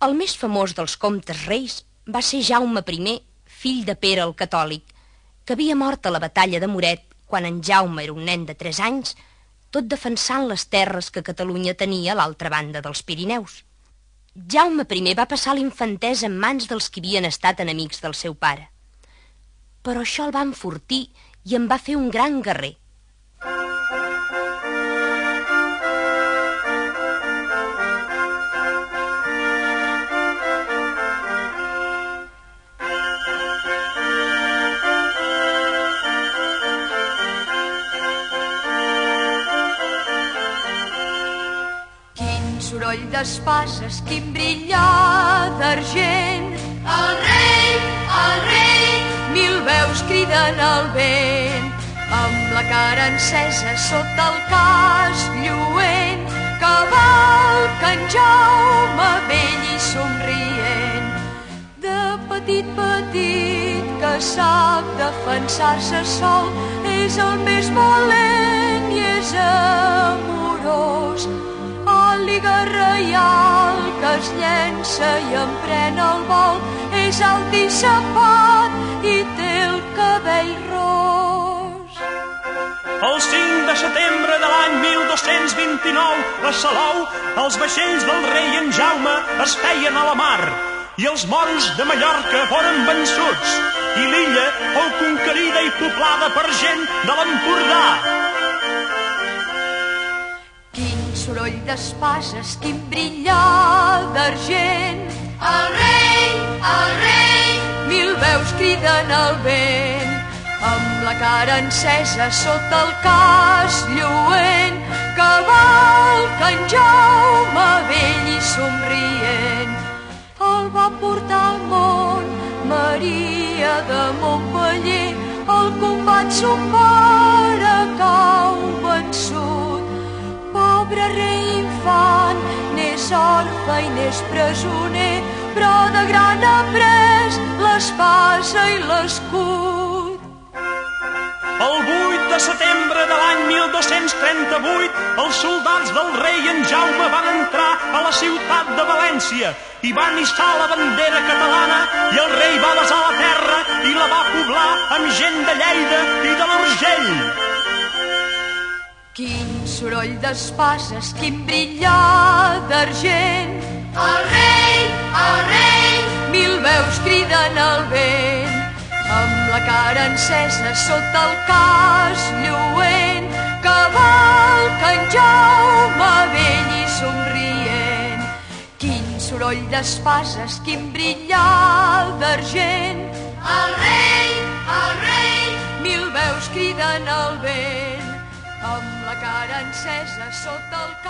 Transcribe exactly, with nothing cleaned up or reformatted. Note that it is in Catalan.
El més famós dels comtes reis va ser Jaume primer, fill de Pere el Catòlic, que havia mort a la batalla de Moret quan en Jaume era un nen de tres anys, tot defensant les terres que Catalunya tenia a l'altra banda dels Pirineus. Jaume primer va passar l'infantesa en mans dels que havien estat enemics del seu pare. Però això el va enfortir i en va fer un gran guerrer. Soroll d'espases, quin brillar d'argent. El rei, el rei, mil veus criden al vent, amb la cara encesa sota el casc lluent, cavalca en Jaume vell i somrient. De petit petit que sap defensar-se sol, és el més valent i és amorós. Àliga reial que es llença i emprèn el vol, és alt i sapat i té el cabell ros. El cinc de setembre de l'any mil dos-cents vint-i-nou, a Salou, els vaixells del rei en Jaume es feien a la mar, i els moros de Mallorca foren vençuts, i l'illa fou conquerida i poblada per gent de l'Empordà. Soroll d'espases, quin brillar d'argent. El rei, el rei, mil veus criden al vent, amb la cara encesa sota el casc lluent, cavalca en Jaume vell i somrient. El va portar al món Maria de Montpeller, al combat son pare cau vençut. Pobre rei infant, n'és orfe i n'és presoner, però de gran après l'espasa i l'escut. El vuit de setembre de l'any mil dos-cents trenta-vuit, els soldats del rei en Jaume van entrar a la ciutat de València i van hissar la bandera catalana, i el rei va besar la terra i la va poblar amb gent de Lleida i de l'Urgell. Quin soroll d'espases, quin brillar d'argent. El rei, el rei, mil veus criden al vent, amb la cara encesa sota el casc lluent, cavalca en Jaume vell i somrient. Quin soroll d'espases, quin brillar d'argent. El rei, el rei, mil veus criden al vent, amb la cara encesa sota el